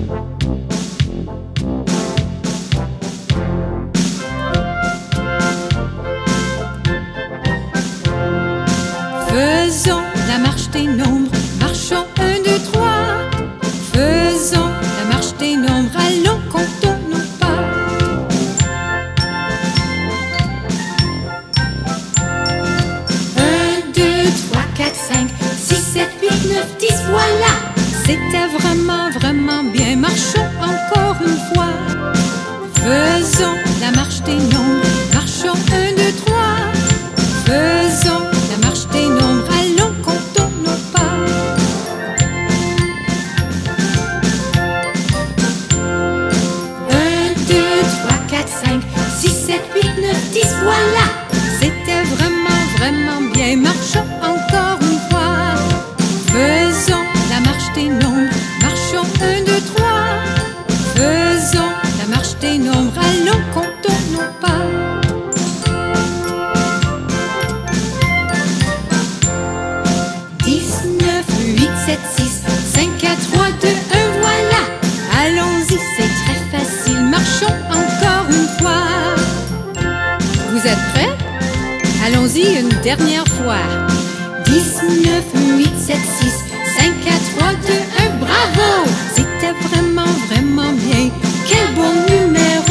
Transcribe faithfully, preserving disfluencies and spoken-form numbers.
Faisons la marche des nombres, marchons un, deux, trois. Faisons la marche des nombres, allons, comptons nos pas. Un, deux, trois, quatre, cinq, six, sept, huit, neuf, dix, voilà. C'était vraiment, vraiment bien, marchons encore une fois. Faisons la marche des nombres, marchons un, deux, trois. Faisons la marche des nombres, allons, comptons nos pas. Un, deux, trois, quatre, cinq, six, sept, huit, neuf, dix, voilà. C'était vraiment, vraiment bien, marchons encore une fois. Faisons la marche des nombres, marchons un, deux, trois. Faisons la marche des nombres, allons, comptons nos pas. dix, neuf, huit, sept, six, cinq, quatre, trois, deux, un, voilà. Allons-y, c'est très facile, marchons encore une fois. Vous êtes prêts? Allons-y une dernière fois. dix, neuf, huit, sept, six, cinq, quatre, trois, deux, un, bravo! C'était vraiment, vraiment bien. Quel bon numéro!